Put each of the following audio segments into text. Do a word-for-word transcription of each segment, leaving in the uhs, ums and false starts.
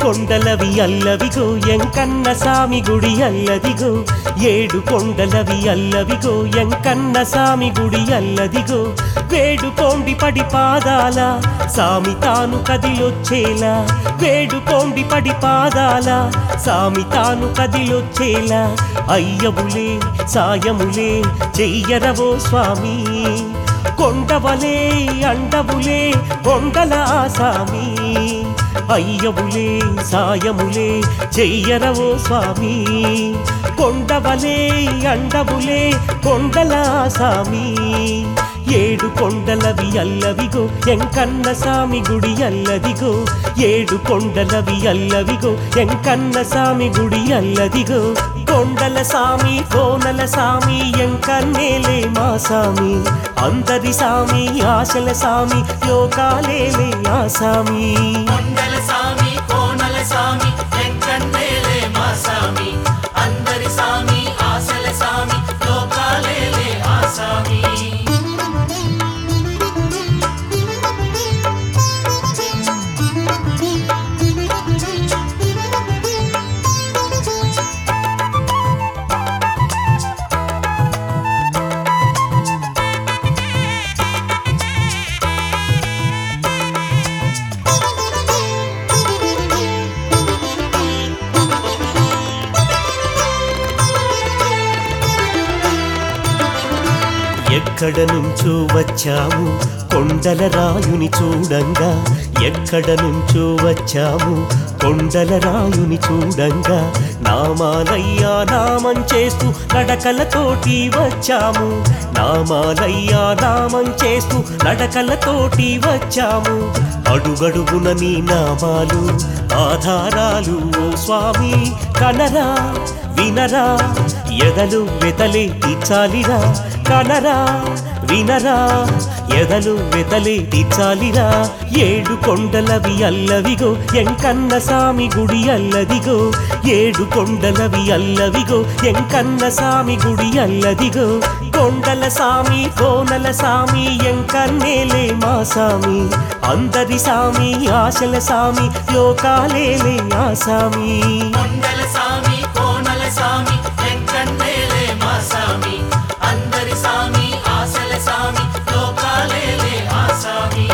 కొండలవి అల్లవిగో ఎంకన్న సామి గుడి అల్లదిగో ఏడు కొండలవి అల్లవిగో ఎంకన్న సామి గుడి అల్లదిగో వేడుకోండి పడి పాదాల సామి తాను కదిలొచ్చేలా వేడుకోండి పడి పాదాల సామి తాను కదిలొచ్చేలా అయ్యవులే సాయములే చెయ్యరవో స్వామి కొండవలే అండవులే కొండల సామి అయ్యవులే సాయములే చెయ్యరవో స్వామి కొండవలే అండవులే కొండల సామి ఏడు కొండలవి అల్లవిగో ఎంకన్న సామి గుడి అల్లదిగో ఏడు కొండలవి అల్లవిగో ఎంకన్న సామి గుడి అల్లదిగో కొండల సామి కోనల సామి ఎంకన్నేలే మా సామి అందరి సామి ఆశల సామి లోకాలేలే ఆ సామి కొండల సామి కోనల సామి ఎంకన్నేలే మా సామి అందరి సామి ఆశల సామి లోకాలేలే ఆ సామి ఎక్కడ నుంచో వచ్చాము కొండల రాయుని చూడంగా ఎక్కడ నుంచో వచ్చాము కొండల రాయుని చూడంగా నామాలయ్యా నామం చేస్తూ నడకలతోటి వచ్చాము నామాలయ్యా నామం చేస్తూ నడకలతోటి వచ్చాము అడుగడుగున నీ నామాలు ఆధారాలు ఓ స్వామి కనరా వినరా ఎదలు వెతలే తీర్చాలిరా కనరా వినరా ఎదలు వెతలే తీర్చాలిరా ఏడు కొండలవి అల్లవిగో ఎంకన్న సామి గుడి అల్లదిగో ఏడు కొండలవి అల్లవిగో ఎంకన్న సామి గుడి అల్లదిగో కొండల సామి కోనల సామి ఎంకన్నేలే మా సామి అందరి సామి ఆశల సామి లోకాలేలే ఆ సామి కొండల సామి కోనల సామి ఎంకన్నేలే మా సామి అందరి సామి ఆశల సామి లోకాలేలే ఆ సామి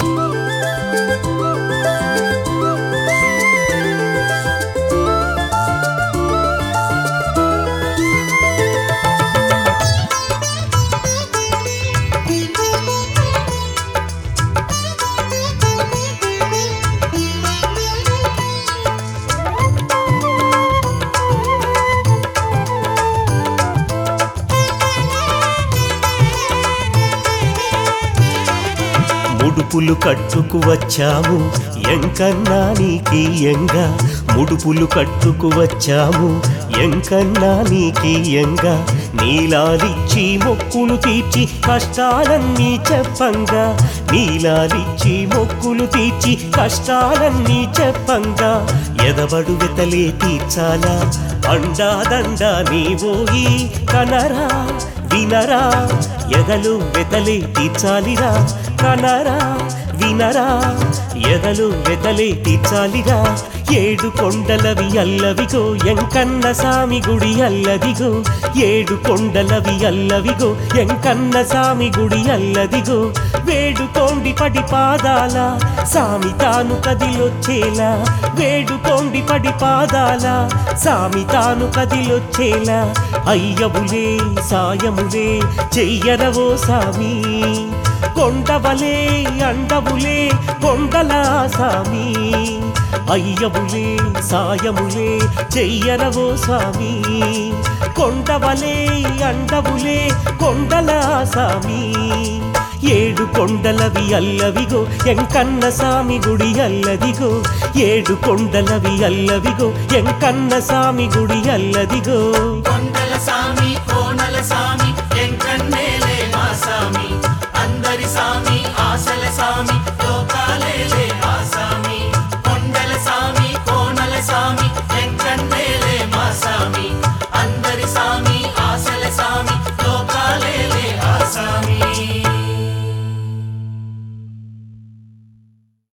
ముడుపులు కట్టుకు వచ్చాము ఎంకన్నా నీకి ఎంగా ముడుపులు కట్టుకు వచ్చాము ఎంకన్నా నీకి ఎంగా నీలాలిచ్చి మొక్కులు తీర్చి కష్టాలన్నీ చెప్పంగా నీలాలిచ్చి మొక్కులు తీర్చి కష్టాలన్నీ చెప్పంగా ఎదబడు వెతలే తీర్చాలా అండాదండ నీవోయి కనరా వినరా ఎదలు వెతలే తీర్చాలిరా కనరా వినరా ఎదలు వెతలే తీర్చాలిరా ఏడు కొండలవి అల్లవిగో ఎంకన్న సామి గుడి అల్లదిగో ఏడు కొండలవి అల్లవిగో ఎంకన్న సామి గుడి అల్లదిగో వేడుకోండి పడి పాదాల సామి తాను కదిలొచ్చేలా వేడుకోండి పడి పాదాల సామి తాను కదిలొచ్చేలా అయ్యవులే సాయములే చెయ్యరవో సామి కొండవలే అండవులే కొండల సామి అయ్యవులే సాయములే చెయ్యరవో స్వామి కొండవలే అండవులే కొండల సామి ఏడు కొండలవి అల్లవిగో ఎంకన్న సామి గుడి అల్లదిగో ఏడు కొండలవి అల్లవిగో ఎంకన్న సామి గుడి అల్లదిగో